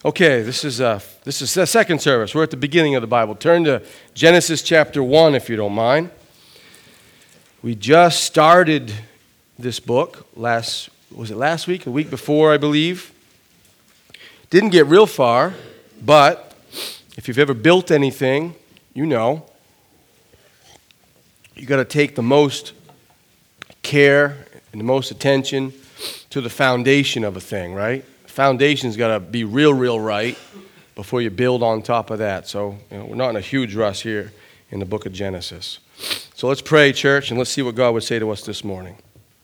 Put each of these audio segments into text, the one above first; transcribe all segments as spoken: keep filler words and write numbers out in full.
Okay, this is uh, this is the second service. We're at the beginning of the Bible. Turn to Genesis chapter one, if you don't mind. We just started this book last, was it last week? A week before, I believe. Didn't get real far, but if you've ever built anything, you know, you got to take the most care and the most attention to the foundation of a thing, right? Foundation's got to be real, real right before you build on top of that. So you know, we're not in a huge rush here in the book of Genesis. So let's pray, church, and let's see what God would say to us this morning.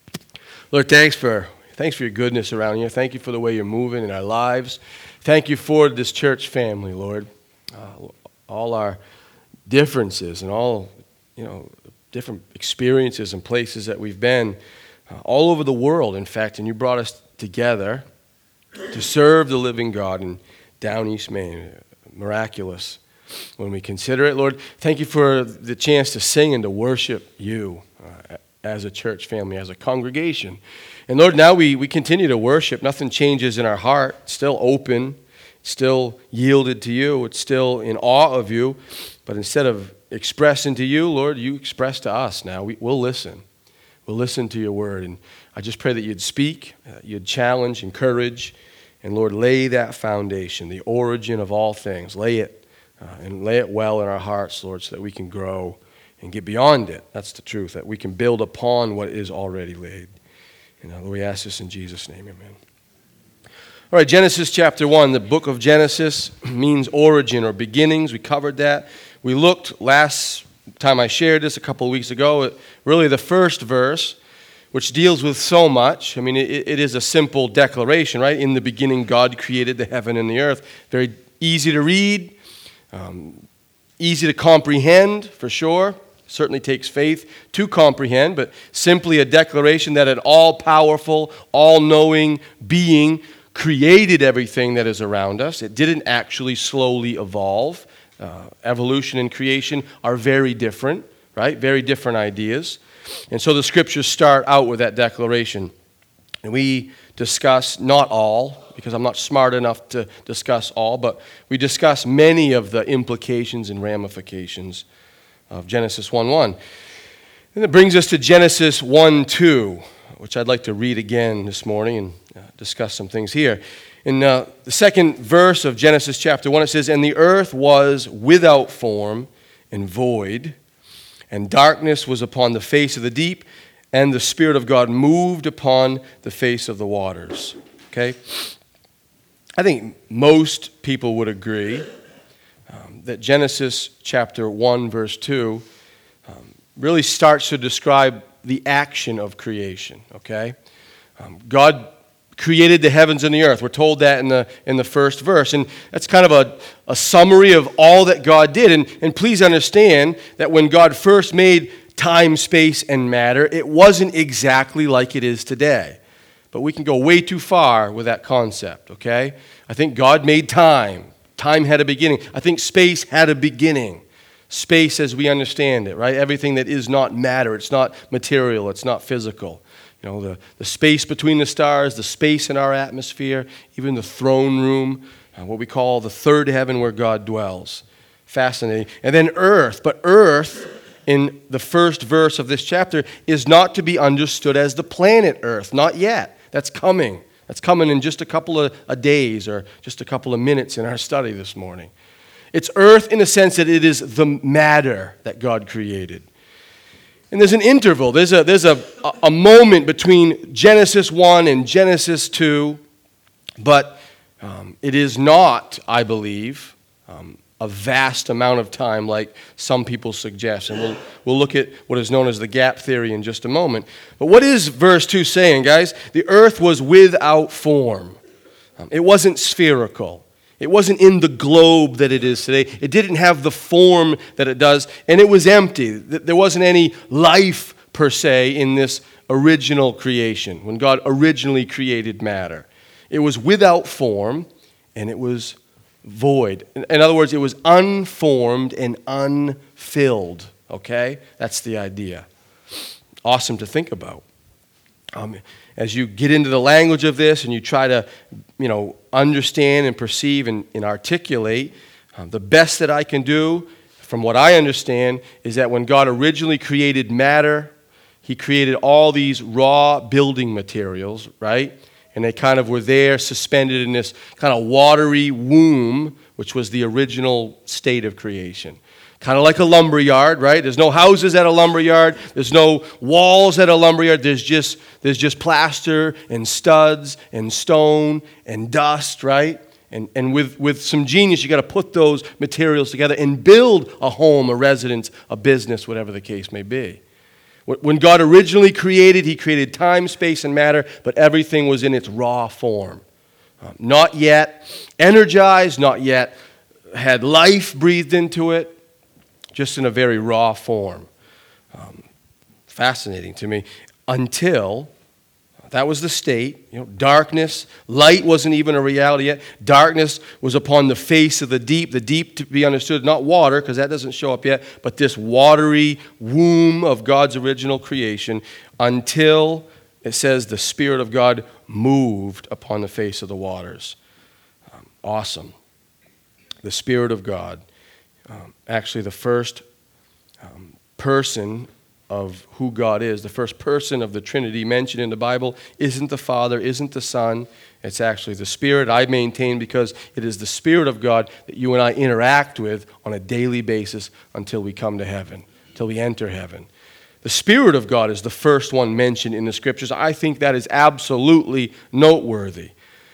Lord, thanks for thanks for your goodness around here. Thank you for the way you're moving in our lives. Thank you for this church family, Lord. Uh, all our differences and all, you know, different experiences and places that we've been uh, all over the world, in fact, and you brought us together to serve the living God in Down East Maine. Miraculous when we consider it. Lord, thank you for the chance to sing and to worship you uh, as a church family, as a congregation. And Lord, now we, we continue to worship. Nothing changes in our heart. It's still open, still yielded to you. It's still in awe of you. But instead of expressing to you, Lord, you express to us now. We, we'll listen. We'll listen to your word. And I just pray that you'd speak, uh, you'd challenge, encourage, and Lord, lay that foundation, the origin of all things. Lay it, uh, and lay it well in our hearts, Lord, so that we can grow and get beyond it. That's the truth, that we can build upon what is already laid. And uh, Lord, we ask this in Jesus' name, amen. All right, Genesis chapter one. The book of Genesis means origin or beginnings. We covered that. We looked last time I shared this a couple of weeks ago at really the first verse, which deals with so much. I mean, it, it is a simple declaration, right? In the beginning, God created the heaven and the earth. Very easy to read, um, easy to comprehend, for sure. Certainly takes faith to comprehend, but simply a declaration that an all-powerful, all-knowing being created everything that is around us. It didn't actually slowly evolve. Uh, evolution and creation are very different, right? Very different ideas. And so the scriptures start out with that declaration. And we discuss, not all, because I'm not smart enough to discuss all, but we discuss many of the implications and ramifications of Genesis one one. And it brings us to Genesis one two, which I'd like to read again this morning and uh, discuss some things here. In uh, the second verse of Genesis chapter one, it says, "And the earth was without form and void, and darkness was upon the face of the deep, and the Spirit of God moved upon the face of the waters." Okay? I think most people would agree um, that Genesis chapter one, verse two, um, really starts to describe the action of creation. Okay? Um, God created the heavens and the earth. We're told that in the in the first verse. And that's kind of a, a summary of all that God did. And, and please understand that when God first made time, space, and matter, it wasn't exactly like it is today. But we can go way too far with that concept, okay? I think God made time. Time had a beginning. I think space had a beginning. Space as we understand it, right? Everything that is not matter. It's not material. It's not physical. You know, the, the space between the stars, the space in our atmosphere, even the throne room, uh, what we call the third heaven where God dwells. Fascinating. And then earth. But earth, in the first verse of this chapter, is not to be understood as the planet Earth. Not yet. That's coming. That's coming in just a couple of, of days or just a couple of minutes in our study this morning. It's earth in the sense that it is the matter that God created. And there's an interval, there's a there's a, a moment between Genesis one and Genesis two, but um, it is not, I believe, um, a vast amount of time like some people suggest. And we'll, we'll look at what is known as the gap theory in just a moment. But what is verse two saying, guys? The earth was without form. Um, it wasn't spherical. It wasn't in the globe that it is today. It didn't have the form that it does, and it was empty. There wasn't any life, per se, in this original creation, when God originally created matter. It was without form, and it was void. In other words, it was unformed and unfilled, okay? That's the idea. Awesome to think about. Um, as you get into the language of this and you try to, you know, understand and perceive and, and articulate, um, the best that I can do, from what I understand, is that when God originally created matter, He created all these raw building materials, right? And they kind of were there suspended in this kind of watery womb, which was the original state of creation. Kind of like a lumber yard, right? There's no houses at a lumber yard. There's no walls at a lumber yard. There's just, there's just plaster and studs and stone and dust, right? And, and with, with some genius, you got to put those materials together and build a home, a residence, a business, whatever the case may be. When God originally created, He created time, space, and matter, but everything was in its raw form. Um, not yet energized, not yet had life breathed into it, just in a very raw form. Um, fascinating to me. Until, that was the state, you know, darkness, light wasn't even a reality yet. Darkness was upon the face of the deep. The deep, to be understood, not water, because that doesn't show up yet, but this watery womb of God's original creation, until, it says, the Spirit of God moved upon the face of the waters. Um, awesome. The Spirit of God. Um, actually, the first um, person of who God is, the first person of the Trinity mentioned in the Bible isn't the Father, isn't the Son. It's actually the Spirit. I maintain because it is the Spirit of God that you and I interact with on a daily basis until we come to heaven, until we enter heaven. The Spirit of God is the first one mentioned in the Scriptures. I think that is absolutely noteworthy.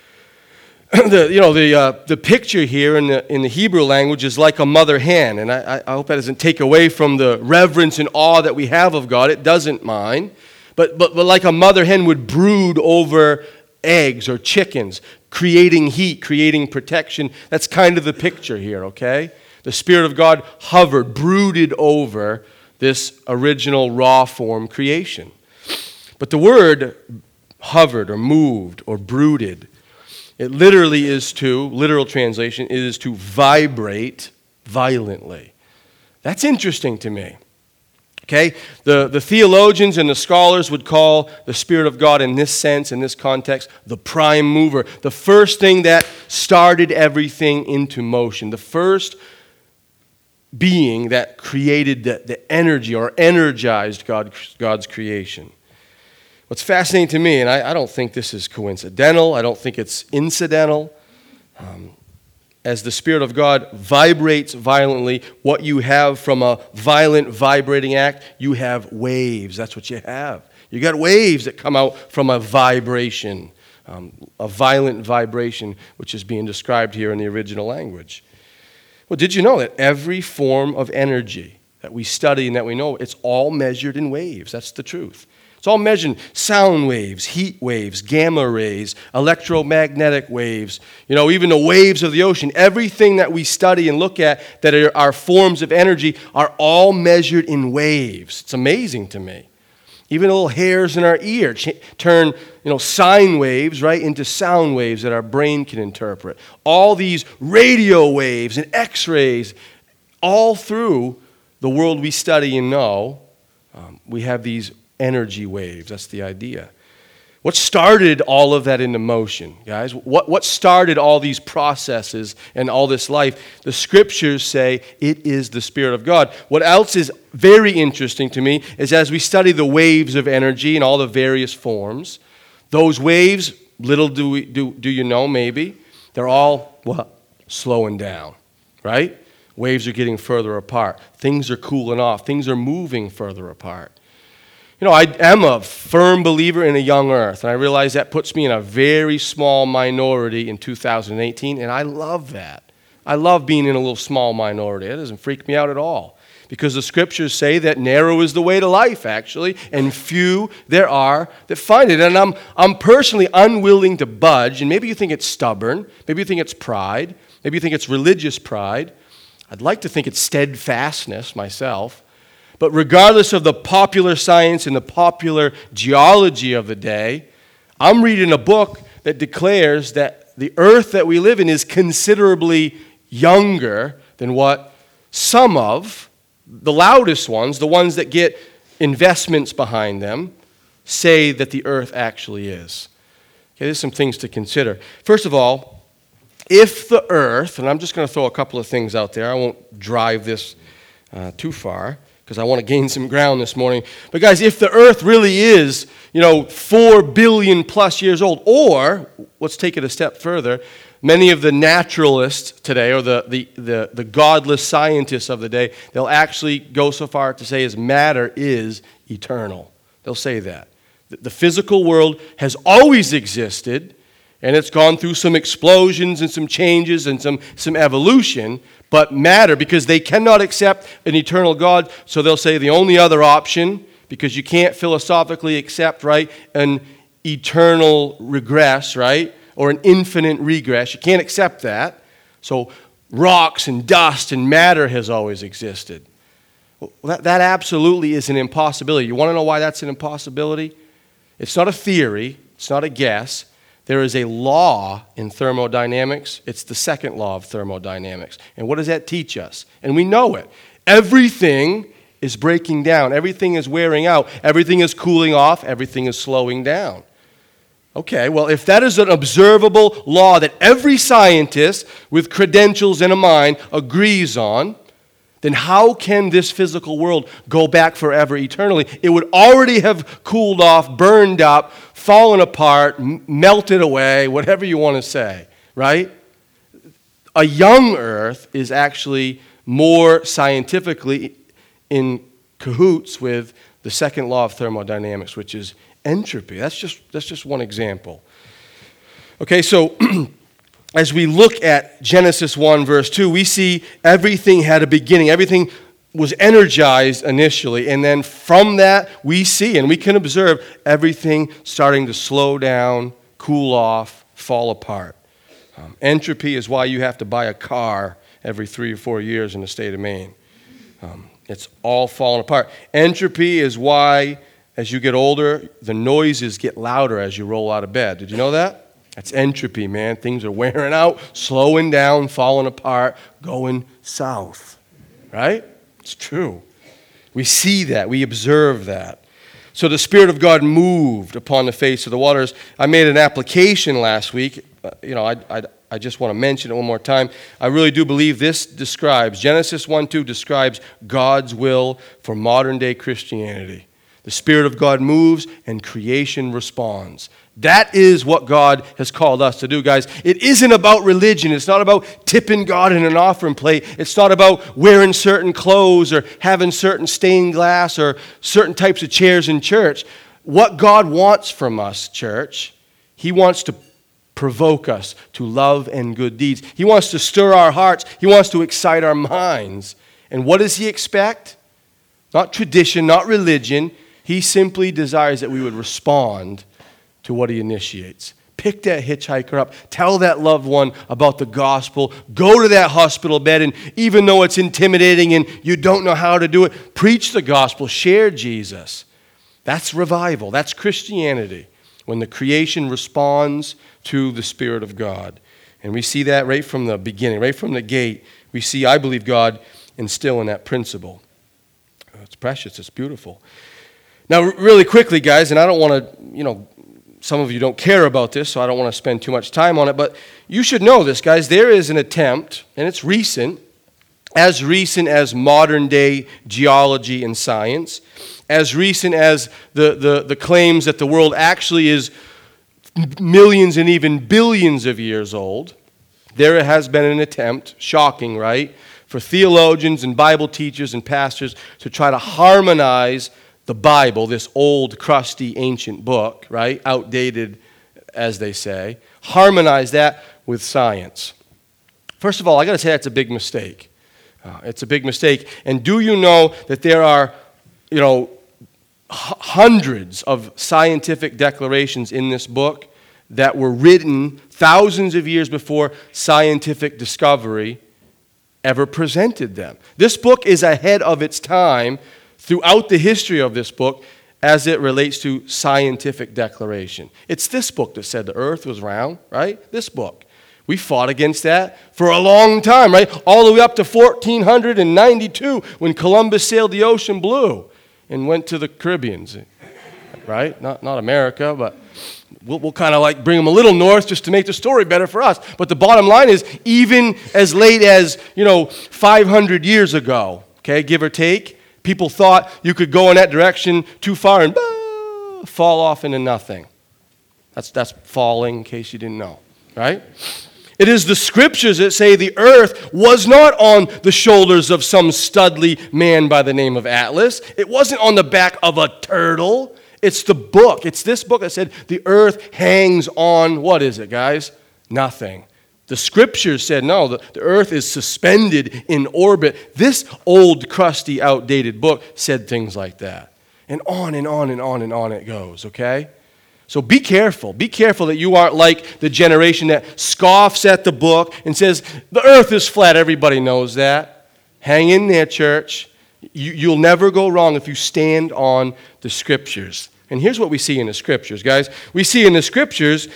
The, you know, the, uh, the picture here in the, in the Hebrew language is like a mother hen, and I, I hope that doesn't take away from the reverence and awe that we have of God. It doesn't mind. But, but, but like a mother hen would brood over eggs or chickens, creating heat, creating protection. That's kind of the picture here, okay? The Spirit of God hovered, brooded over this original raw form creation. But the word hovered or moved or brooded, it literally is to, literal translation, it is to vibrate violently. That's interesting to me. Okay? The, the theologians and the scholars would call the Spirit of God in this sense, in this context, the prime mover. The first thing that started everything into motion. The first being that created the, the energy or energized God, God's creation. What's fascinating to me, and I, I don't think this is coincidental, I don't think it's incidental, um, as the Spirit of God vibrates violently, what you have from a violent vibrating act, you have waves. That's what you have. You got waves that come out from a vibration, um, a violent vibration, which is being described here in the original language. Well, did you know that every form of energy that we study and that we know, it's all measured in waves? That's the truth. It's all measured in sound waves, heat waves, gamma rays, electromagnetic waves, you know, even the waves of the ocean. Everything that we study and look at that are, are forms of energy are all measured in waves. It's amazing to me. Even little hairs in our ear ch- turn, you know, sine waves, right, into sound waves that our brain can interpret. All these radio waves and X-rays, all through the world we study and know, um, we have these energy waves. That's the idea. What started all of that into motion, guys? What, what started all these processes and all this life? The Scriptures say it is the Spirit of God. What else is very interesting to me is as we study the waves of energy and all the various forms, those waves, little do, we, do, do you know maybe, they're all, what? Slowing down, right? Waves are getting further apart. Things are cooling off. Things are moving further apart. You know, I am a firm believer in a young earth, and I realize that puts me in a very small minority in two thousand eighteen, and I love that. I love being in a little small minority. It doesn't freak me out at all, because the Scriptures say that narrow is the way to life, actually, and few there are that find it. And I'm, I'm personally unwilling to budge, and maybe you think it's stubborn, maybe you think it's pride, maybe you think it's religious pride. I'd like to think it's steadfastness myself. But regardless of the popular science and the popular geology of the day, I'm reading a book that declares that the earth that we live in is considerably younger than what some of the loudest ones, the ones that get investments behind them, say that the earth actually is? Okay, there's some things to consider. First of all, if the earth, and I'm just going to throw a couple of things out there. I won't drive this uh, too far because I want to gain some ground this morning. But guys, if the earth really is, you know, four billion plus years old, or let's take it a step further, many of the naturalists today, or the, the, the, the godless scientists of the day, they'll actually go so far to say as matter is eternal. They'll say that. The physical world has always existed, and it's gone through some explosions and some changes and some, some evolution, but matter, because they cannot accept an eternal God, so they'll say the only other option, because you can't philosophically accept, right, an eternal regress, right, or an infinite regress. You can't accept that. So rocks and dust and matter has always existed. Well, that, that absolutely is an impossibility. You want to know why that's an impossibility? It's not a theory. It's not a guess. There is a law in thermodynamics. It's the second law of thermodynamics. And what does that teach us? And we know it. Everything is breaking down. Everything is wearing out. Everything is cooling off. Everything is slowing down. Okay, well, if that is an observable law that every scientist with credentials and a mind agrees on, then how can this physical world go back forever eternally? It would already have cooled off, burned up, fallen apart, m- melted away, whatever you want to say, right? A young earth is actually more scientifically in cahoots with the second law of thermodynamics, which is entropy. That's just, that's just one example. Okay, so as we look at Genesis one, verse two, we see everything had a beginning. Everything was energized initially. And then from that, we see and we can observe everything starting to slow down, cool off, fall apart. Um, entropy is why you have to buy a car every three or four years in the state of Maine. Um, it's all falling apart. Entropy is why, as you get older, the noises get louder as you roll out of bed. Did you know that? That's entropy, man. Things are wearing out, slowing down, falling apart, going south. Right? It's true. We see that. We observe that. So the Spirit of God moved upon the face of the waters. I made an application last week. Uh, you know, I, I, I just want to mention it one more time. I really do believe this describes, Genesis one two describes God's will for modern-day Christianity. The Spirit of God moves and creation responds. That is what God has called us to do, guys. It isn't about religion. It's not about tipping God in an offering plate. It's not about wearing certain clothes or having certain stained glass or certain types of chairs in church. What God wants from us, church, He wants to provoke us to love and good deeds. He wants to stir our hearts. He wants to excite our minds. And what does He expect? Not tradition, not religion. He simply desires that we would respond to what He initiates. Pick that hitchhiker up. Tell that loved one about the gospel. Go to that hospital bed, and even though it's intimidating and you don't know how to do it, preach the gospel. Share Jesus. That's revival. That's Christianity. When the creation responds to the Spirit of God. And we see that right from the beginning, right from the gate. We see, I believe, God instilling that principle. It's precious. It's beautiful. Now, really quickly, guys, and I don't want to, you know, some of you don't care about this, so I don't want to spend too much time on it, but you should know this, guys. There is an attempt, and it's recent, as recent as modern-day geology and science, as recent as the, the, the claims that the world actually is millions and even billions of years old. There has been an attempt, shocking, right, for theologians and Bible teachers and pastors to try to harmonize the Bible, this old, crusty, ancient book, right, outdated, as they say, harmonize that with science. First of all, I got to say that's a big mistake. Uh, it's a big mistake. And do you know that there are, you know, h- hundreds of scientific declarations in this book that were written thousands of years before scientific discovery ever presented them? This book is ahead of its time throughout the history of this book as it relates to scientific declaration. It's this book that said the earth was round, right? This book. We fought against that for a long time, right? All the way up to fourteen ninety-two when Columbus sailed the ocean blue and went to the Caribbeans. right? Not, not America, but we'll, we'll kind of like bring them a little north just to make the story better for us. But the bottom line is, even as late as, you know, five hundred years ago, okay, give or take, people thought you could go in that direction too far and bah, fall off into nothing. That's, that's falling, in case you didn't know, right? It is the scriptures that say the earth was not on the shoulders of some studly man by the name of Atlas. It wasn't on the back of a turtle. It's the book. It's this book that said the earth hangs on, what is it, guys? Nothing. The scriptures said, no, the, the earth is suspended in orbit. This old, crusty, outdated book said things like that. And on and on and on and on it goes, okay? So be careful. Be careful that you aren't like the generation that scoffs at the book and says, the earth is flat. Everybody knows that. Hang in there, church. You, you'll never go wrong if you stand on the scriptures. And here's what we see in the scriptures, guys. We see in the scriptures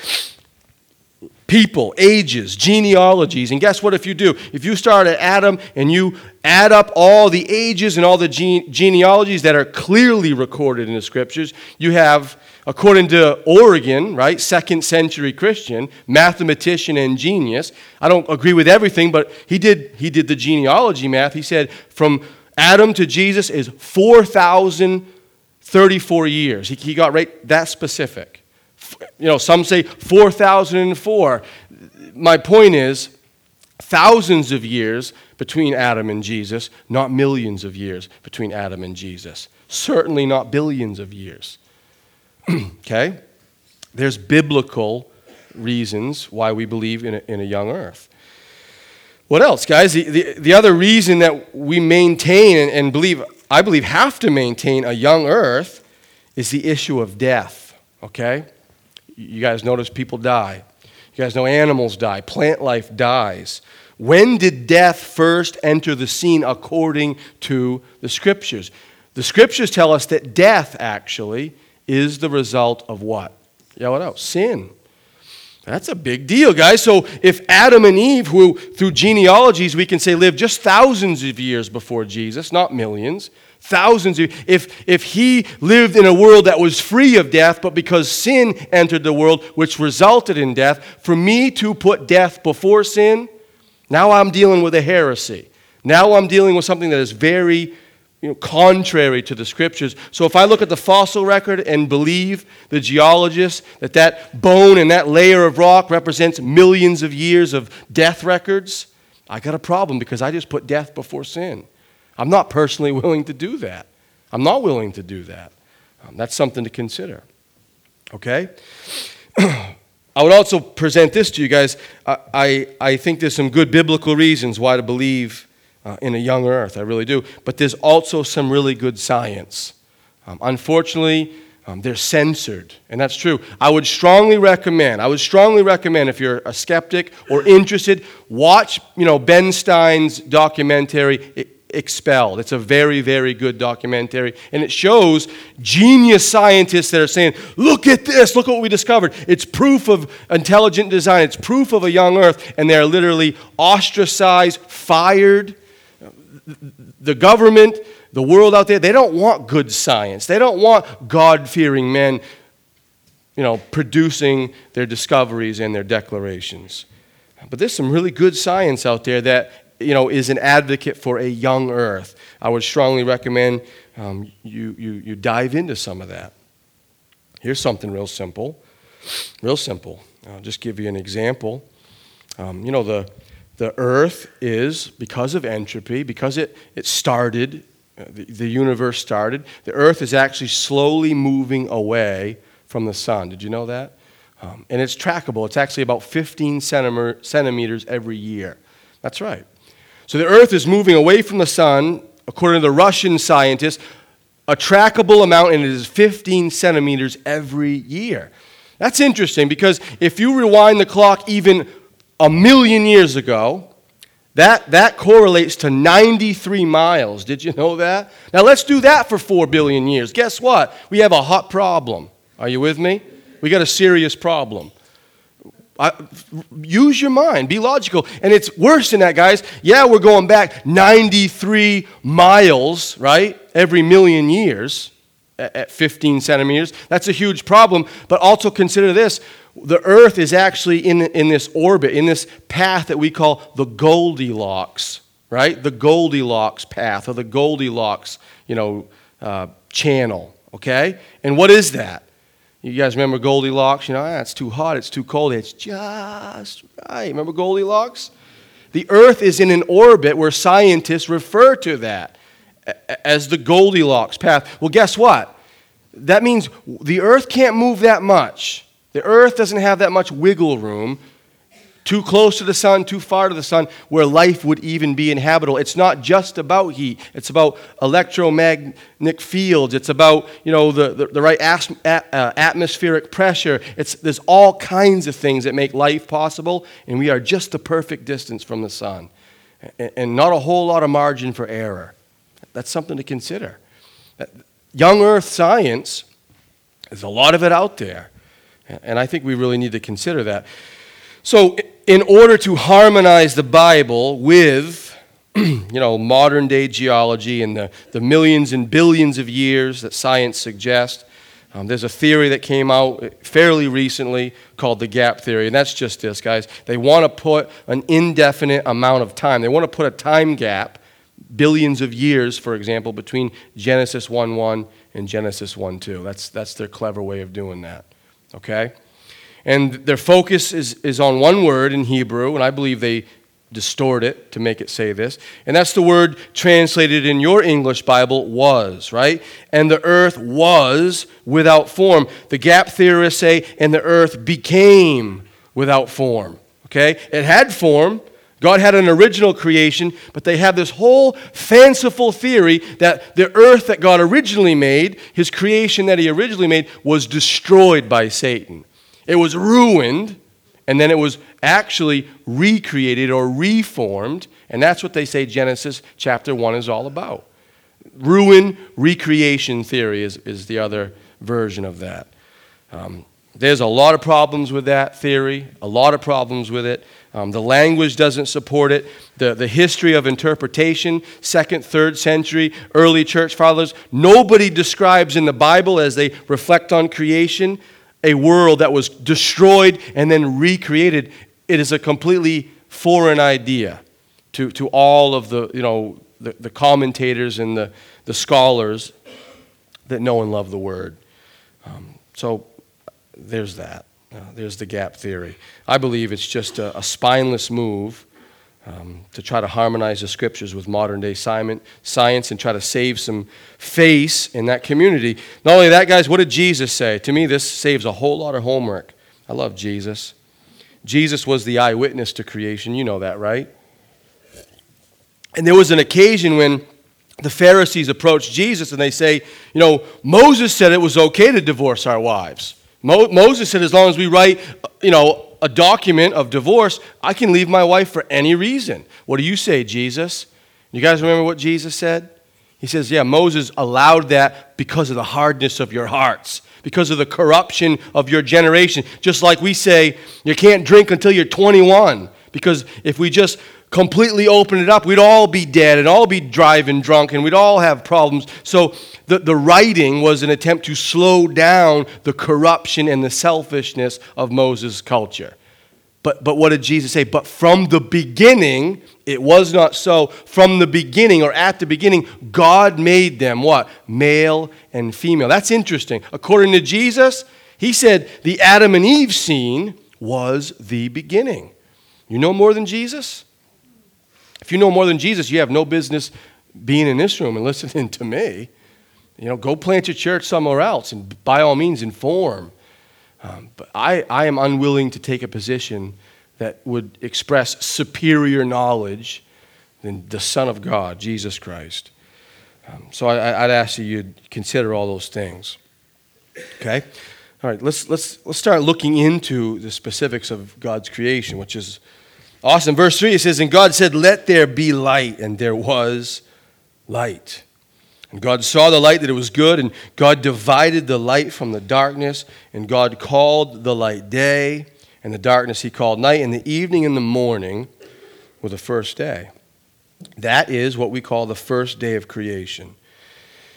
people, ages, genealogies. And guess what if you do? If you start at Adam and you add up all the ages and all the gene- genealogies that are clearly recorded in the scriptures, you have, according to Origen, right, second century Christian, mathematician and genius. I don't agree with everything, but he did, he did the genealogy math. He said from Adam to Jesus is four thousand thirty-four years. He, he got right that specific. You know, some say four thousand four. My point is, thousands of years between Adam and Jesus, not millions of years between Adam and Jesus. Certainly not billions of years. Okay? There's biblical reasons why we believe in a, in a young earth. What else, guys? The, the, the other reason that we maintain and, and believe, I believe have to maintain a young earth is the issue of death. Okay? You guys notice people die. You guys know animals die. Plant life dies. When did death first enter the scene according to the scriptures? The scriptures tell us that death actually is the result of what? Yeah, what else? Sin. That's a big deal, guys. So if Adam and Eve, who through genealogies we can say lived just thousands of years before Jesus, not millions, thousands of, if, if he lived in a world that was free of death, but because sin entered the world, which resulted in death, for me to put death before sin, now I'm dealing with a heresy. Now I'm dealing with something that is very You know, contrary to the scriptures. So if I look at the fossil record and believe the geologists that that bone and that layer of rock represents millions of years of death records, I got a problem because I just put death before sin. I'm not personally willing to do that. I'm not willing to do that. Um, that's something to consider. Okay? I would also present this to you guys. I, I, I think there's some good biblical reasons why to believe Uh, in a young earth, I really do. But there's also some really good science. Um, unfortunately, um, they're censored, and that's true. I would strongly recommend, I would strongly recommend if you're a skeptic or interested, watch, you know, Ben Stein's documentary, Expelled. It's a very, very good documentary, and it shows genius scientists that are saying, look at this, look what we discovered. It's proof of intelligent design. It's proof of a young earth, and they're literally ostracized, fired. The government, the world out there, they don't want good science. They don't want God-fearing men, you know, producing their discoveries and their declarations. But there's some really good science out there that, you know, is an advocate for a young earth. I would strongly recommend um, you, you, you dive into some of that. Here's something real simple. Real simple. I'll just give you an example. Um, you know, the... The earth is, because of entropy, because it, it started, uh, the, the universe started, the earth is actually slowly moving away from the sun. Did you know that? Um, and it's trackable. It's actually about fifteen centimeters every year. That's right. So the earth is moving away from the sun, according to the Russian scientists, a trackable amount, and it is fifteen centimeters every year. That's interesting because if you rewind the clock even a million years ago, that, that correlates to ninety-three miles. Did you know that? Now let's do that for four billion years. Guess what? We have a hot problem. Are you with me? We got a serious problem. I, use your mind. Be logical. And it's worse than that, guys. Yeah, we're going back ninety-three miles, right, every million years. at fifteen centimeters. That's a huge problem. But also consider this. The Earth is actually in, in this orbit, in this path that we call the Goldilocks, right? The Goldilocks path or the Goldilocks, you know, uh, channel, okay? And what is that? You guys remember Goldilocks? You know, ah, it's too hot, it's too cold. It's just right. Remember Goldilocks? The Earth is in an orbit where scientists refer to that as the Goldilocks path. Well, guess what? That means the Earth can't move that much. The Earth doesn't have that much wiggle room, too close to the sun, too far to the sun, where life would even be inhabitable. It's not just about heat. It's about electromagnetic fields. It's about, you know, the, the, the right as, uh, atmospheric pressure. It's, there's all kinds of things that make life possible, and we are just the perfect distance from the sun, and, and not a whole lot of margin for error. That's something to consider. Young Earth science, there's a lot of it out there. And I think we really need to consider that. So in order to harmonize the Bible with, you know, modern day geology and the, the millions and billions of years that science suggests, um, there's a theory that came out fairly recently called the gap theory. And that's just this, guys. They want to put an indefinite amount of time. They want to put a time gap, billions of years, for example, between Genesis one one and Genesis one two. That's, that's their clever way of doing that. Okay? And their focus is, is on one word in Hebrew, and I believe they distort it to make it say this, and that's the word translated in your English Bible, was, right? And the earth was without form. The gap theorists say, and the earth became without form. Okay? It had form. God had an original creation, but they have this whole fanciful theory that the earth that God originally made, his creation that he originally made, was destroyed by Satan. It was ruined, and then it was actually recreated or reformed, and that's what they say Genesis chapter one is all about. Ruin, recreation theory is, is the other version of that. Um, there's a lot of problems with that theory, a lot of problems with it. Um, the language doesn't support it. The, the history of interpretation, second, third century, early church fathers, nobody describes in the Bible as they reflect on creation a world that was destroyed and then recreated. It is a completely foreign idea to, to all of the, you know, the, the commentators and the, the scholars that know and love the Word. Um, so there's that. Uh, there's the gap theory. I believe it's just a, a spineless move um, to try to harmonize the Scriptures with modern-day science and try to save some face in that community. Not only that, guys, what did Jesus say? To me, this saves a whole lot of homework. I love Jesus. Jesus was the eyewitness to creation. You know that, right? And there was an occasion when the Pharisees approached Jesus and they say, you know, Moses said it was okay to divorce our wives. Mo- Moses said as long as we write, you know, a document of divorce, I can leave my wife for any reason. What do you say, Jesus? You guys remember what Jesus said? He says, yeah, Moses allowed that because of the hardness of your hearts, because of the corruption of your generation. Just like we say, you can't drink until you're twenty-one, because if we just completely open it up, we'd all be dead and all be driving drunk and we'd all have problems. So the, the writing was an attempt to slow down the corruption and the selfishness of Moses' culture. But, but what did Jesus say? But from the beginning, it was not so. From the beginning, or at the beginning, God made them what? Male and female. That's interesting. According to Jesus, he said the Adam and Eve scene was the beginning. You know more than Jesus? If you know more than Jesus, you have no business being in this room and listening to me. You know, go plant your church somewhere else and by all means inform. Um, but I, I am unwilling to take a position that would express superior knowledge than the Son of God, Jesus Christ. Um, so I, I'd ask you you'd consider all those things. Okay? All right, let's, let's, let's start looking into the specifics of God's creation, which is awesome. Verse three, it says, and God said, let there be light, and there was light. And God saw the light that it was good, and God divided the light from the darkness, and God called the light day, and the darkness he called night, and the evening and the morning were the first day. That is what we call the first day of creation.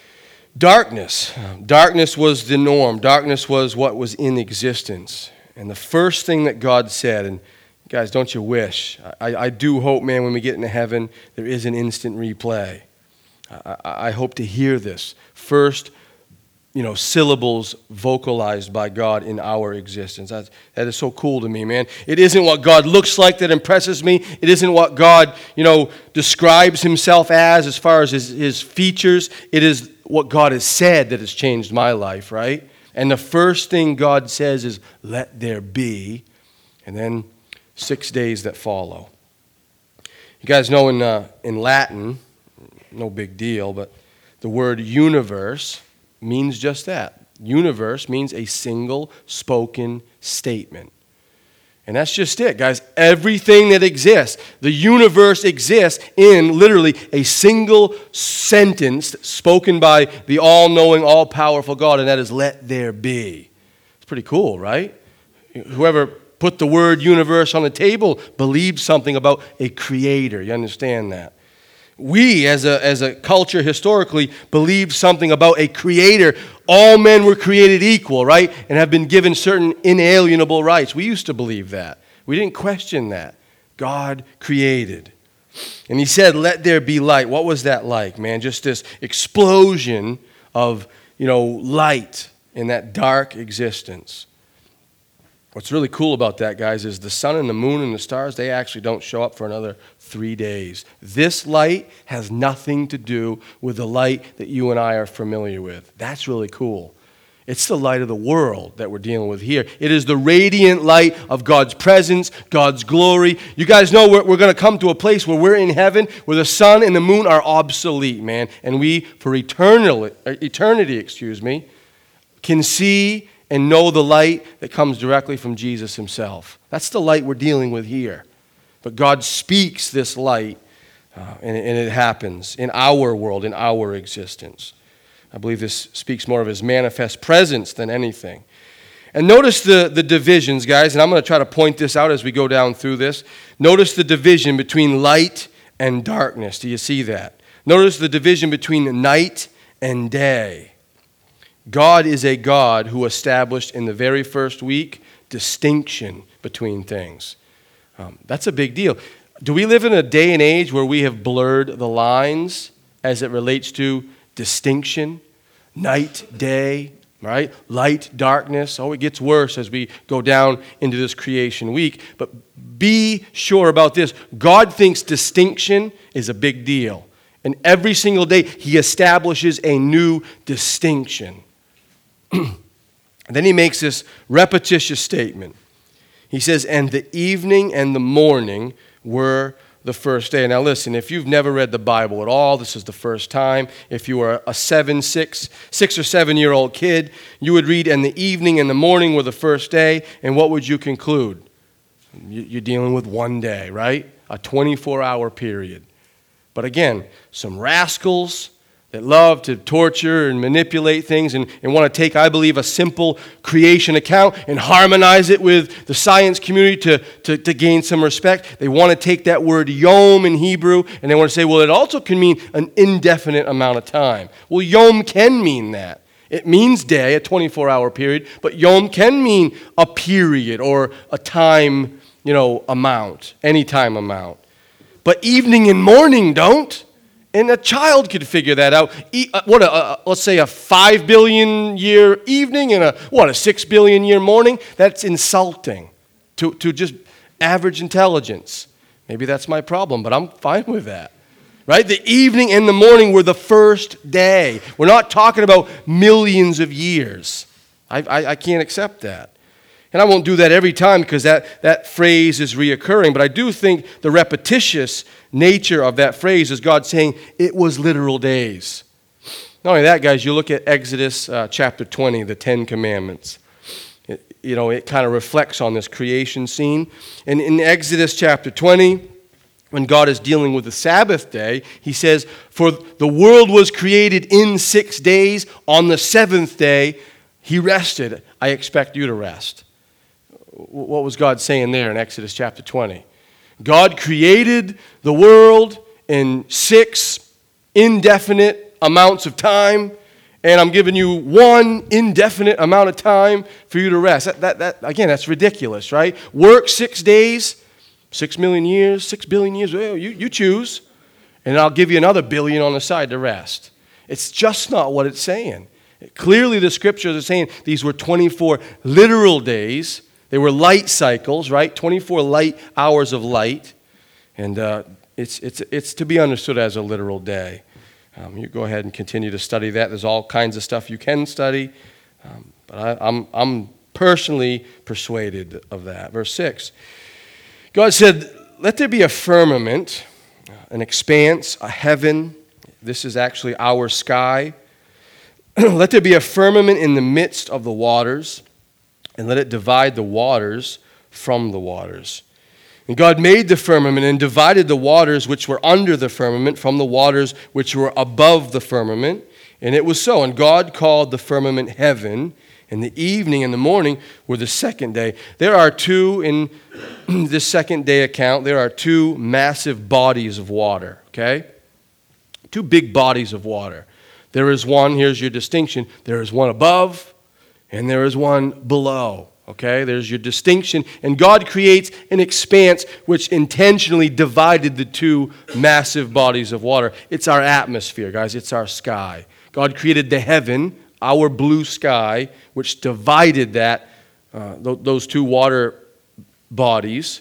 Darkness. Darkness was the norm. Darkness was what was in existence. And the first thing that God said, and guys, don't you wish? I, I do hope, man, when we get into heaven, there is an instant replay. I, I hope to hear this. First, you know, syllables vocalized by God in our existence. That, that is so cool to me, man. It isn't what God looks like that impresses me. It isn't what God, you know, describes himself as, as far as his, his features. It is what God has said that has changed my life, right? And the first thing God says is, let there be. And then six days that follow. You guys know in, uh, in Latin, no big deal, but the word universe means just that. Universe means a single spoken statement. And that's just it, guys. Everything that exists, the universe exists in literally a single sentence spoken by the all-knowing, all-powerful God, and that is, let there be. It's pretty cool, right? Whoever put the word universe on the table believed something about a creator. You understand that? We, as a, as a culture historically, believe something about a creator. All men were created equal, right? And have been given certain inalienable rights. We used to believe that. We didn't question that. God created. And he said, let there be light. What was that like, man? Just this explosion of, you know, light in that dark existence. What's really cool about that, guys, is the sun and the moon and the stars, they actually don't show up for another three days. This light has nothing to do with the light that you and I are familiar with. That's really cool. It's the light of the world that we're dealing with here. It is the radiant light of God's presence, God's glory. You guys know we're, we're going to come to a place where we're in heaven, where the sun and the moon are obsolete, man. And we, for eternal, eternity, excuse me, can see and know the light that comes directly from Jesus himself. That's the light we're dealing with here. But God speaks this light, uh, and, and it happens in our world, in our existence. I believe this speaks more of his manifest presence than anything. And notice the, the divisions, guys, and I'm going to try to point this out as we go down through this. Notice the division between light and darkness. Do you see that? Notice the division between night and day. God is a God who established in the very first week distinction between things. Um, that's a big deal. Do we live in a day and age where we have blurred the lines as it relates to distinction? Night, day, right? Light, darkness. Oh, it gets worse as we go down into this creation week. But be sure about this. God thinks distinction is a big deal. And every single day, he establishes a new distinction. And then he makes this repetitious statement. He says, and the evening and the morning were the first day. Now listen, if you've never read the Bible at all, this is the first time. If you were a seven, six, six or seven-year-old kid, you would read, and the evening and the morning were the first day, and what would you conclude? You're dealing with one day, right? A twenty-four hour period. But again, some rascals that love to torture and manipulate things and, and want to take, I believe, a simple creation account and harmonize it with the science community to, to, to gain some respect. They want to take that word yom in Hebrew and they want to say, well, it also can mean an indefinite amount of time. Well, yom can mean that. It means day, a twenty-four hour period, but yom can mean a period or a time, you know, amount, any time amount. But evening and morning don't. And a child could figure that out. What a, a let's say a five billion year evening and a what a six billion year morning. That's insulting to to just average intelligence. Maybe that's my problem, but I'm fine with that. Right? The evening and the morning were the first day. We're not talking about millions of years. I I, I can't accept that. And I won't do that every time because that, that phrase is reoccurring. But I do think the repetitious nature of that phrase is God saying it was literal days. Not only that, guys, you look at Exodus uh, chapter twenty, the Ten Commandments. It, you know, it kind of reflects on this creation scene. And in Exodus chapter twenty, when God is dealing with the Sabbath day, he says, for the world was created in six days. On the seventh day, he rested. I expect you to rest. What was God saying there in Exodus chapter twenty? God created the world in six indefinite amounts of time, and I'm giving you one indefinite amount of time for you to rest. That, that, that again, that's ridiculous, right? Work six days, six million years, six billion years, well, you, you choose, and I'll give you another billion on the side to rest. It's just not what it's saying. Clearly, the scriptures are saying these were twenty-four literal days. They were light cycles, right? twenty-four light hours of light. And uh, it's, it's, it's to be understood as a literal day. Um, you go ahead and continue to study that. There's all kinds of stuff you can study. Um, but I, I'm, I'm personally persuaded of that. Verse six. God said, let there be a firmament, an expanse, a heaven. This is actually our sky. Let there be a firmament in the midst of the waters, and let it divide the waters from the waters. And God made the firmament and divided the waters which were under the firmament from the waters which were above the firmament. And it was so. And God called the firmament heaven, and the evening and the morning were the second day. There are two, in this second day account, there are two massive bodies of water, okay? Two big bodies of water. There is one, here's your distinction, there is one above and there is one below, okay? There's your distinction. And God creates an expanse which intentionally divided the two massive bodies of water. It's our atmosphere, guys. It's our sky. God created the heaven, our blue sky, which divided that, uh, th- those two water bodies,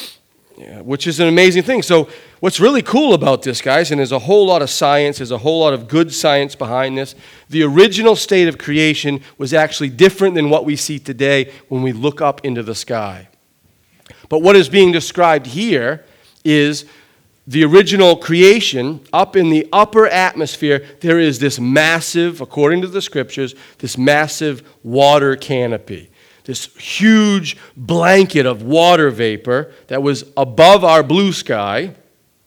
yeah, which is an amazing thing. So what's really cool about this, guys, and there's a whole lot of science, there's a whole lot of good science behind this, the original state of creation was actually different than what we see today when we look up into the sky. But what is being described here is the original creation. Up in the upper atmosphere, there is this massive, according to the scriptures, this massive water canopy. This huge blanket of water vapor that was above our blue sky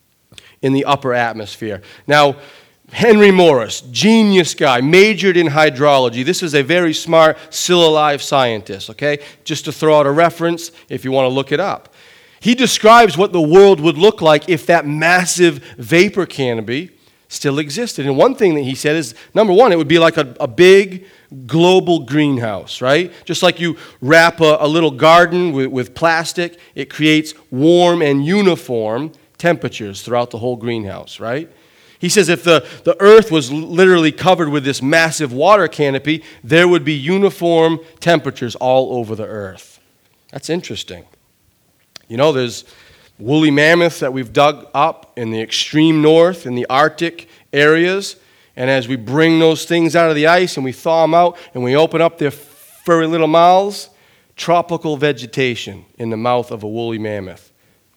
in the upper atmosphere. Now, Henry Morris, genius guy, majored in hydrology. This is a very smart, still alive scientist, okay? Just to throw out a reference if you want to look it up. He describes what the world would look like if that massive vapor canopy still existed. And one thing that he said is, number one, it would be like a, a big global greenhouse, right? Just like you wrap a, a little garden with, with plastic, it creates warm and uniform temperatures throughout the whole greenhouse, right? He says if the, the earth was literally covered with this massive water canopy, there would be uniform temperatures all over the earth. That's interesting. You know, there's woolly mammoths that we've dug up in the extreme north, in the Arctic areas. And as we bring those things out of the ice and we thaw them out and we open up their furry little mouths, tropical vegetation in the mouth of a woolly mammoth.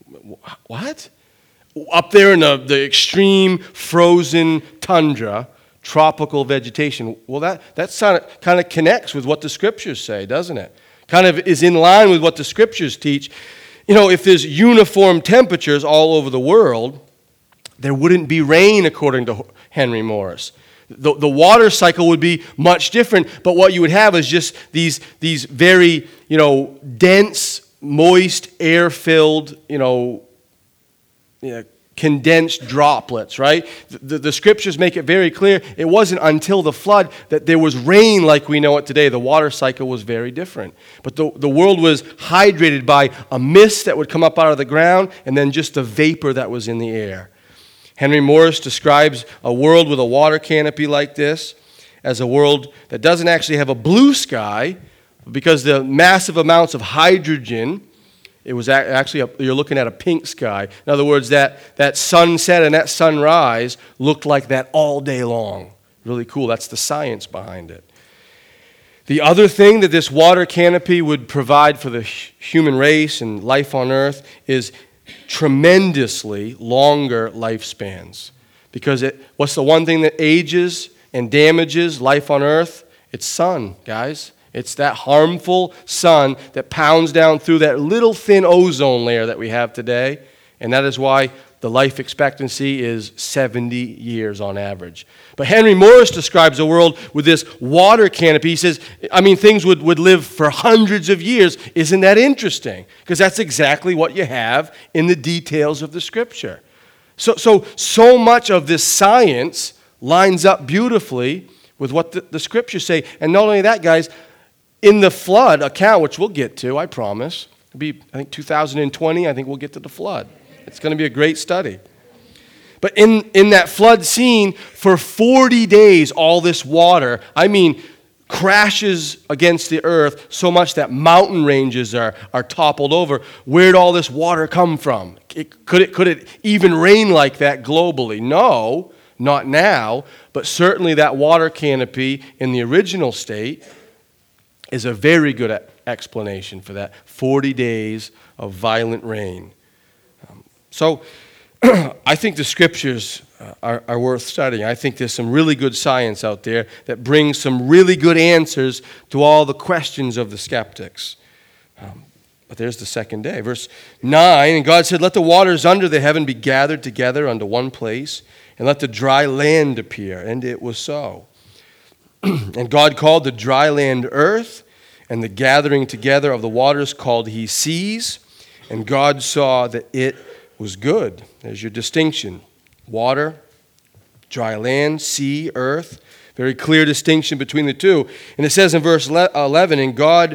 What? Up there in the, the extreme frozen tundra, tropical vegetation. Well, that, that kind of connects with what the scriptures say, doesn't it? Kind of is in line with what the scriptures teach. You know, if there's uniform temperatures all over the world, there wouldn't be rain, according to Henry Morris. The, the water cycle would be much different, but what you would have is just these, these very, you know, dense, moist, air-filled, you know, you know condensed droplets, right? The, the scriptures make it very clear it wasn't until the flood that there was rain like we know it today. The water cycle was very different. But the, the world was hydrated by a mist that would come up out of the ground and then just the vapor that was in the air. Henry Morris describes a world with a water canopy like this as a world that doesn't actually have a blue sky because the massive amounts of hydrogen, it was actually, a, you're looking at a pink sky. In other words, that, that sunset and that sunrise looked like that all day long. Really cool. That's the science behind it. The other thing that this water canopy would provide for the human race and life on earth is tremendously longer lifespans. Because it, what's the one thing that ages and damages life on earth? It's sun, guys. It's that harmful sun that pounds down through that little thin ozone layer that we have today. And that is why the life expectancy is seventy years on average. But Henry Morris describes a world with this water canopy. He says, I mean, things would, would live for hundreds of years. Isn't that interesting? Because that's exactly what you have in the details of the scripture. So, so, so much of this science lines up beautifully with what the, the scriptures say. And not only that, guys, in the flood account, which we'll get to, I promise, it'll be, I think, two thousand twenty, I think we'll get to the flood. It's going to be a great study. But in, in that flood scene, for forty days, all this water, I mean, crashes against the earth so much that mountain ranges are, are toppled over. Where'd all this water come from? It, could, it, could it even rain like that globally? No, not now, but certainly that water canopy in the original state is a very good explanation for that. forty days of violent rain. Um, so I think the scriptures uh, are, are worth studying. I think there's some really good science out there that brings some really good answers to all the questions of the skeptics. Um, but there's the second day. Verse nine, and God said, let the waters under the heaven be gathered together unto one place, and let the dry land appear. And it was so. And God called the dry land earth, and the gathering together of the waters called he seas. And God saw that it was good. There's your distinction. Water, dry land, sea, earth. Very clear distinction between the two. And it says in verse eleven, and God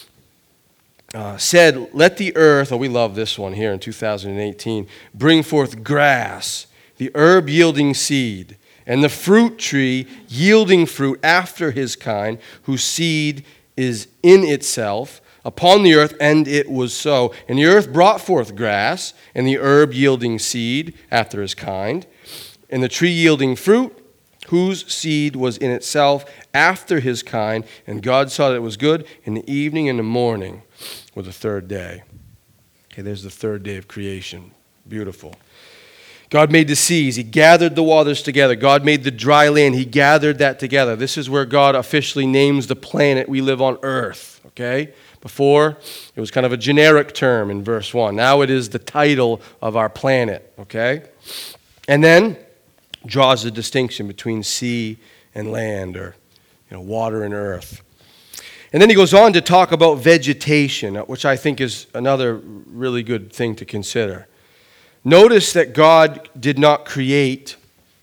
uh, said, let the earth, oh, we love this one here in two thousand eighteen, bring forth grass, the herb yielding seed, and the fruit tree yielding fruit after his kind, whose seed is in itself, upon the earth, and it was so. And the earth brought forth grass, and the herb yielding seed after his kind, and the tree yielding fruit, whose seed was in itself after his kind. And God saw that it was good. In the evening and the morning were the third day. Okay, there's the third day of creation. Beautiful. God made the seas. He gathered the waters together. God made the dry land. He gathered that together. This is where God officially names the planet we live on, Earth. Okay? Before, it was kind of a generic term in verse one. Now it is the title of our planet, okay? And then draws a distinction between sea and land, or you know, water and earth. And then he goes on to talk about vegetation, which I think is another really good thing to consider. Notice that God did not create,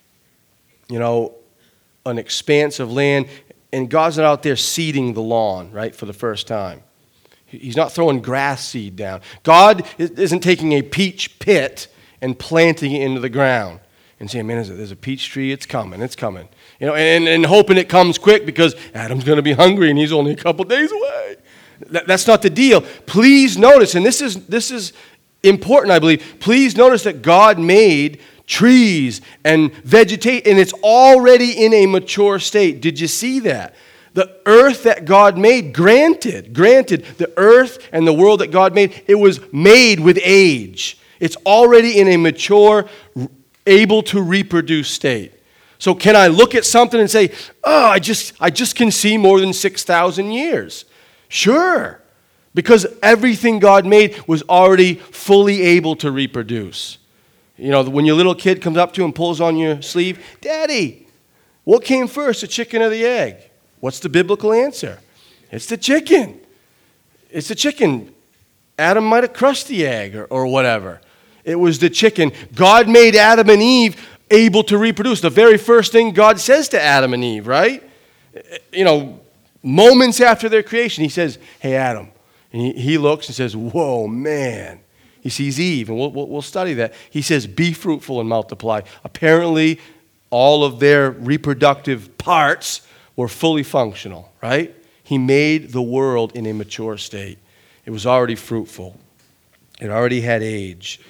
you know, an expanse of land, and God's not out there seeding the lawn, right, for the first time. He's not throwing grass seed down. God isn't taking a peach pit and planting it into the ground and saying, man, there's a peach tree, it's coming, it's coming. You know, and, and hoping it comes quick because Adam's going to be hungry and he's only a couple days away. That, that's not the deal. Please notice, and this is this is important, I believe. Please notice that God made trees and vegetate, and it's already in a mature state. Did you see that? The earth that God made, granted, granted, the earth and the world that God made, it was made with age. It's already in a mature, able to reproduce state. So can I look at something and say, oh, I just, I just can see more than six thousand years? Sure, because everything God made was already fully able to reproduce. You know, when your little kid comes up to you and pulls on your sleeve, Daddy, what came first, the chicken or the egg? What's the biblical answer? It's the chicken. It's the chicken. Adam might have crushed the egg or, or whatever. It was the chicken. God made Adam and Eve able to reproduce. The very first thing God says to Adam and Eve, right? You know, moments after their creation, he says, hey, Adam. And he, he looks and says, whoa, man. He sees Eve, and we'll, we'll, we'll study that. He says, be fruitful and multiply. Apparently, all of their reproductive parts were fully functional, right? He made the world in a mature state. It was already fruitful. It already had age,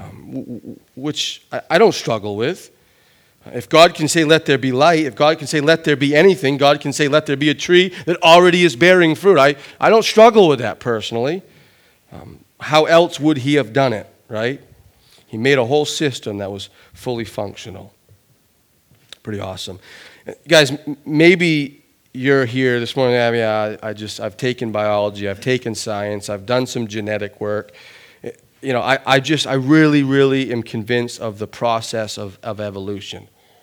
um, which I, I don't struggle with. If God can say, let there be light, if God can say, let there be anything, God can say, let there be a tree that already is bearing fruit. I, I don't struggle with that personally. Um, how else would he have done it, right? He made a whole system that was fully functional. Pretty awesome. Guys, maybe you're here this morning, I mean, I, I just, I've taken biology, I've taken science, I've done some genetic work. You know, I, I just, I really, really am convinced of the process of, of evolution.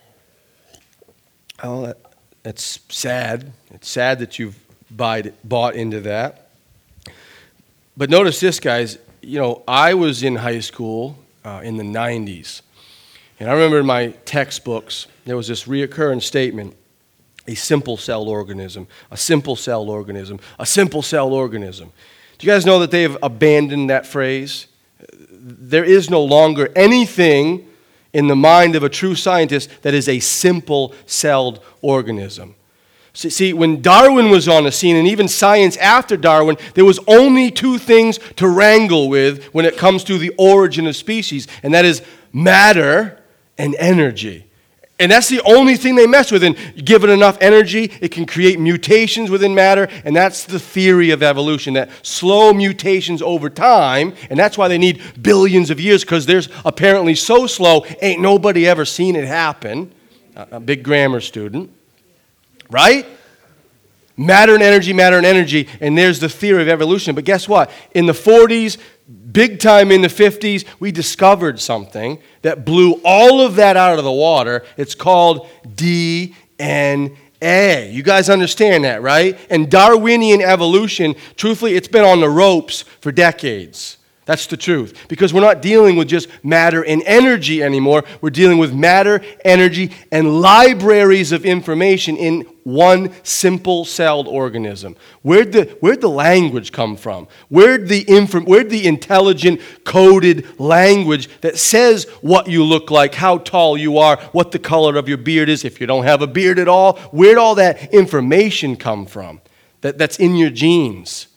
Oh, it's sad. It's sad that you've bought, bought into that. But notice this, guys. You know, I was in high school uh, in the nineties. And I remember in my textbooks, there was this reoccurring statement A simple celled organism, a simple celled organism, a simple celled organism. Do you guys know that they have abandoned that phrase? There is no longer anything in the mind of a true scientist that is a simple celled organism. See, when Darwin was on the scene, and even science after Darwin, there was only two things to wrangle with when it comes to the origin of species, and that is matter and energy. And that's the only thing they mess with. And give it enough energy, it can create mutations within matter, and that's the theory of evolution, that slow mutations over time, and that's why they need billions of years, because they're apparently so slow, ain't nobody ever seen it happen. A big grammar student. Right? Matter and energy, matter and energy, and there's the theory of evolution. But guess what? In the forties, big time in the fifties, we discovered something that blew all of that out of the water. It's called D N A. You guys understand that, right? And Darwinian evolution, truthfully, it's been on the ropes for decades. That's the truth. Because we're not dealing with just matter and energy anymore. We're dealing with matter, energy, and libraries of information in one simple-celled organism. Where'd the, where'd the language come from? Where'd the, inf- where'd the intelligent, coded language that says what you look like, how tall you are, what the color of your beard is, if you don't have a beard at all? Where'd all that information come from that, that's in your genes?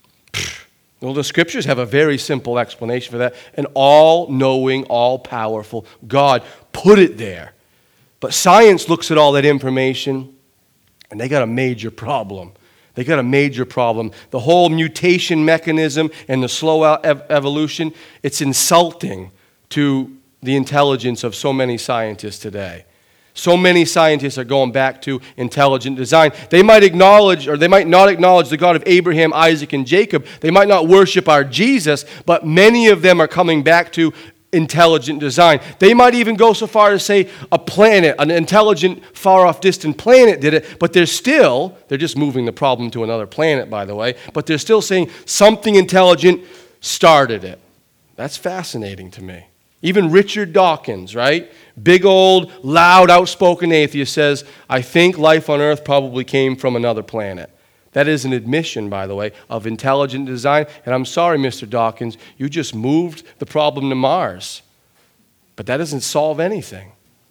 Well, the scriptures have a very simple explanation for that. An all-knowing, all-powerful God put it there. But science looks at all that information, and they got a major problem. They got a major problem. The whole mutation mechanism and the slow ev- evolution, it's insulting to the intelligence of so many scientists today. So many scientists are going back to intelligent design. They might acknowledge, or they might not acknowledge the God of Abraham, Isaac, and Jacob. They might not worship our Jesus, but many of them are coming back to intelligent design. They might even go so far as say a planet, an intelligent, far-off, distant planet did it, but they're still, they're just moving the problem to another planet, by the way, but they're still saying something intelligent started it. That's fascinating to me. Even Richard Dawkins, right? Big old, loud, outspoken atheist says, I think life on Earth probably came from another planet. That is an admission, by the way, of intelligent design. And I'm sorry, Mister Dawkins, you just moved the problem to Mars. But that doesn't solve anything.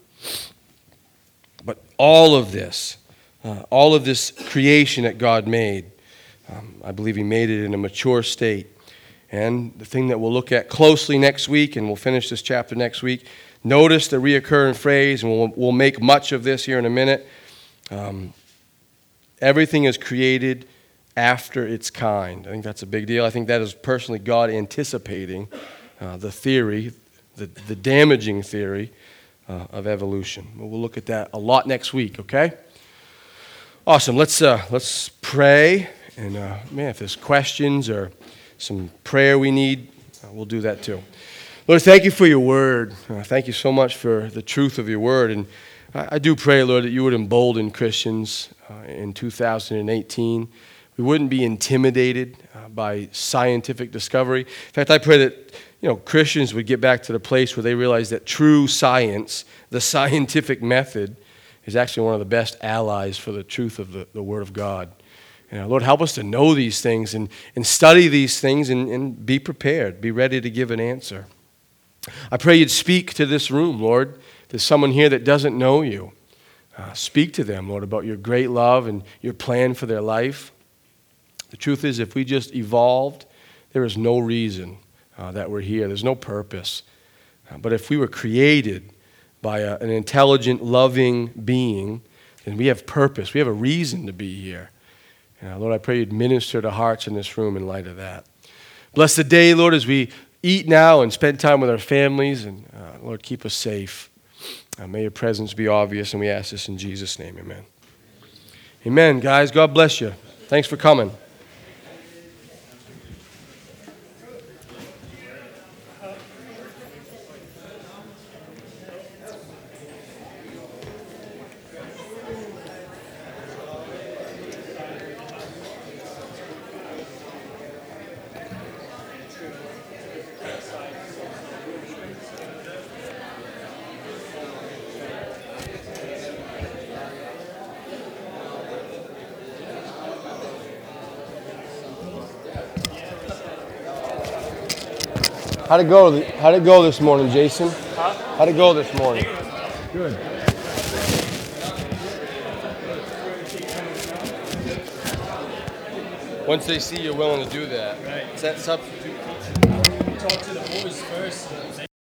But all of this, uh, all of this creation that God made, um, I believe he made it in a mature state. And the thing that we'll look at closely next week, and we'll finish this chapter next week, notice the reoccurring phrase, and we'll, we'll make much of this here in a minute. Um, everything is created after its kind. I think that's a big deal. I think that is personally God anticipating uh, the theory, the, the damaging theory uh, of evolution. We'll look at that a lot next week, okay? Awesome. Let's, uh, let's pray. And, uh, man, if there's questions or some prayer we need, uh, we'll do that too. Lord, thank you for your word. Uh, thank you so much for the truth of your word. And I, I do pray, Lord, that you would embolden Christians uh, in two thousand eighteen. We wouldn't be intimidated uh, by scientific discovery. In fact, I pray that you know Christians would get back to the place where they realize that true science, the scientific method, is actually one of the best allies for the truth of the, the word of God. You know, Lord, help us to know these things and, and study these things and, and be prepared, be ready to give an answer. I pray you'd speak to this room, Lord. There's someone here that doesn't know you. Uh, speak to them, Lord, about your great love and your plan for their life. The truth is, if we just evolved, there is no reason uh, that we're here. There's no purpose. Uh, but if we were created by a, an intelligent, loving being, then we have purpose. We have a reason to be here. Uh, Lord, I pray you'd minister to hearts in this room in light of that. Bless the day, Lord, as we eat now and spend time with our families. And, uh, Lord, keep us safe. Uh, may your presence be obvious, and we ask this in Jesus' name. Amen. Amen, guys. God bless you. Thanks for coming. How'd it go? How'd it go this morning, Jason? Huh? How'd it go this morning? Good. Once they see you're willing to do that, Right. it's that substitute. Talk to the boys first.